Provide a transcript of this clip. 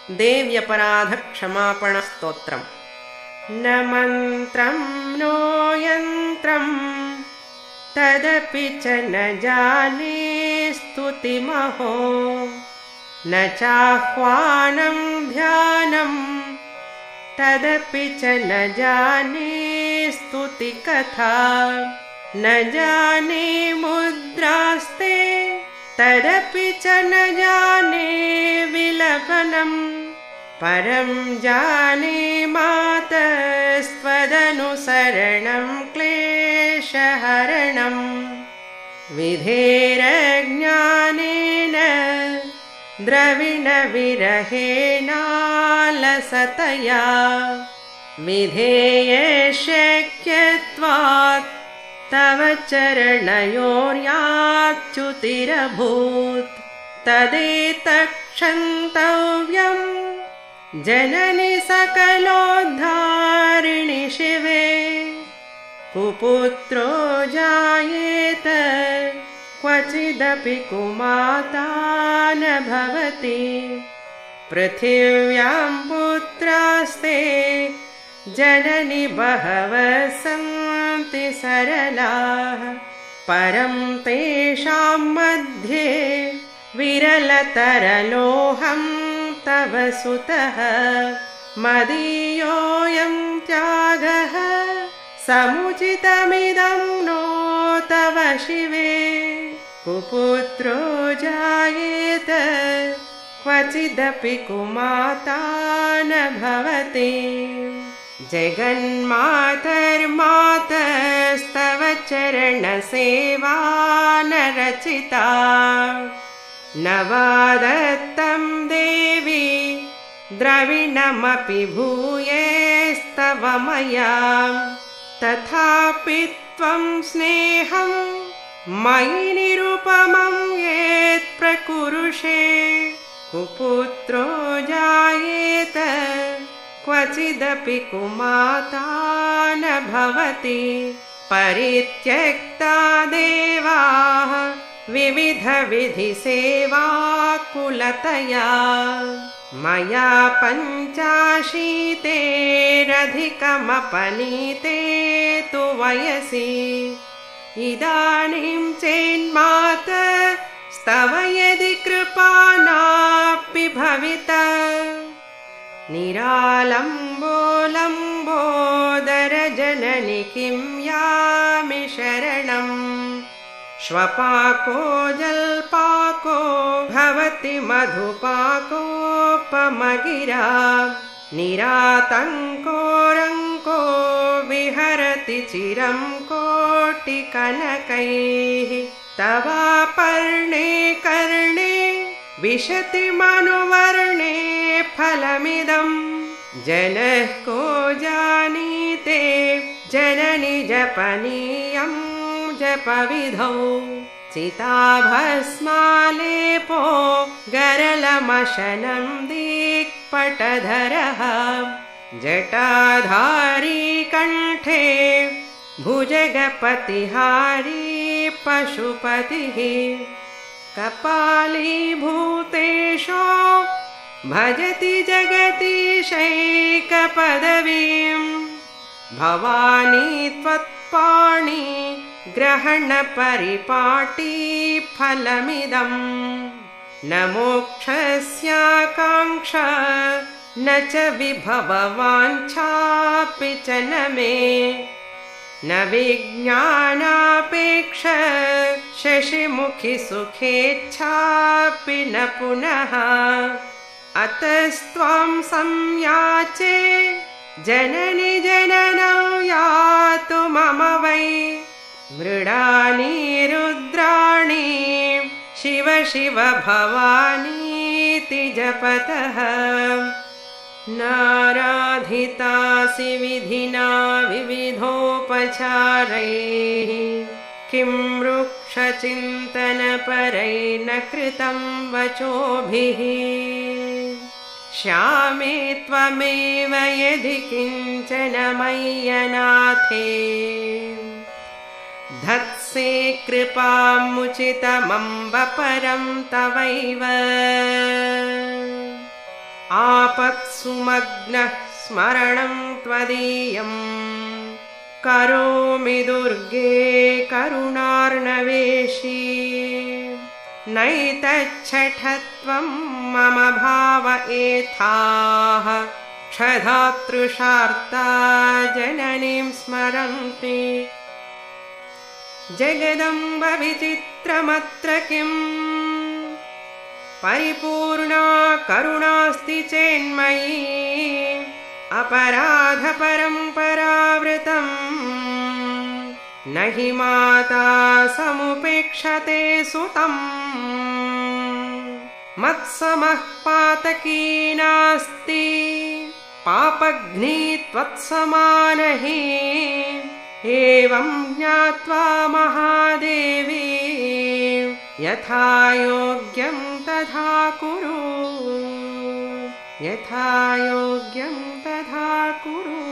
देव्यपराधक्षमापणस्तोत्रम्। न मन्त्रं नो यन्त्रं तदपि च न जाने स्तुतिमहो, न चाह्वानं ध्यानं तदपि च न जाने स्तुतिकथा, न जाने मुद्रास्ते तदपि च न जाने विलपनम्, परं जाने मातस्त्वदनुसरणं क्लेशहरणम्। विधेरज्ञानेन द्रविणविरहेणालसतया, विधेयशक्यत्वात् तव चरणयोर्याच्युतिरभूत्। तदेतत्क्षन्तव्यं जननि सकलोद्धारिणि शिवे, कुपुत्रो जायेत क्वचिदपि कुमाता न भवति। पृथिव्यां पुत्रास्ते जननि बहवः सन्ति सरलाः, परं तेषां मध्ये विरलतरलोऽहं तव सुतः। मदीयोऽयं त्यागः समुचितमिदं नो तव शिवे, कुपुत्रो जायेत क्वचिदपि कुमाता न भवति। जगन्मातर्मातस्तव चरणसेवा न रचिता, न वा दत्तं देवी द्रविणमपि भूयेस्तव मया। तथापि त्वं स्नेहं मयि निरुपमं यत् प्रकुरुषे, कुपुत्रो जायेत क्वचिदपि कुमाता न भवति। परित्यक्ता देवाः विविधविधिसेवाकुलतया, मया पञ्चाशीतेरधिकमपनीते तु वयसि। इदानीं चेन्मातस्तव यदि कृपा नापि भविता, निरालम्बो लम्बोदर जननि किं यामि शरणम्। श्वपाको जल्पाको भवति मधुपाकोपमगिरा, निरातङ्को रङ्को विहरति चिरं कोटिकनकैः। तवापर्णे कर्णे विशति मनुवर्णे फलमिदं, जनः को जानीते जननि जपनीयं जपविधौ। चिताभस्मालेपो गरलमशनं दिक्पटधरः, जटाधारी कण्ठे भुजगपतिहारी पशुपतिः। कपालीभूतेशो भजति जगतीशैकपदवीं, भवानी त्वत्पाणि ग्रहणपरिपाटी फलमिदं। न मोक्षस्याकाङ्क्षा न च विभववाञ्छापि च न मे, न विज्ञानापेक्ष शशिमुखि सुखेच्छापि न पुनः। अतस्त्वां संयाचे जननि जननं यातु मम वै, मृडानि रुद्राणि शिव शिव भवानीति जपतः। नाराधितासि विधिना विविधोपचारैः, किं वृक्षचिन्तनपरैर्न कृतं वचोभिः। श्यामे त्वमेव यदि किञ्चन मय्यनाथे, धत्से कृपामुचितमम्ब परं तवैव। आपत्सुमग्नः स्मरणं त्वदीयम् करोमि दुर्गे करुणार्णवेशी नैतच्छठत्वं मम भाव एथाः क्षधातृषार्ता जननीं स्मरन्ति जगदम्ब विचित्रमत्र किम् परिपूर्णा करुणास्ति चेन्मयी अपराधपरम्परावृतम् न हि माता समुपेक्षते सुतम् मत्समः पातकी नास्ति पापघ्नी त्वत्समानहि एवं ज्ञात्वा महादेवी यथा योग्यं तथा कुरु यथा योग्यं तथा कुरु।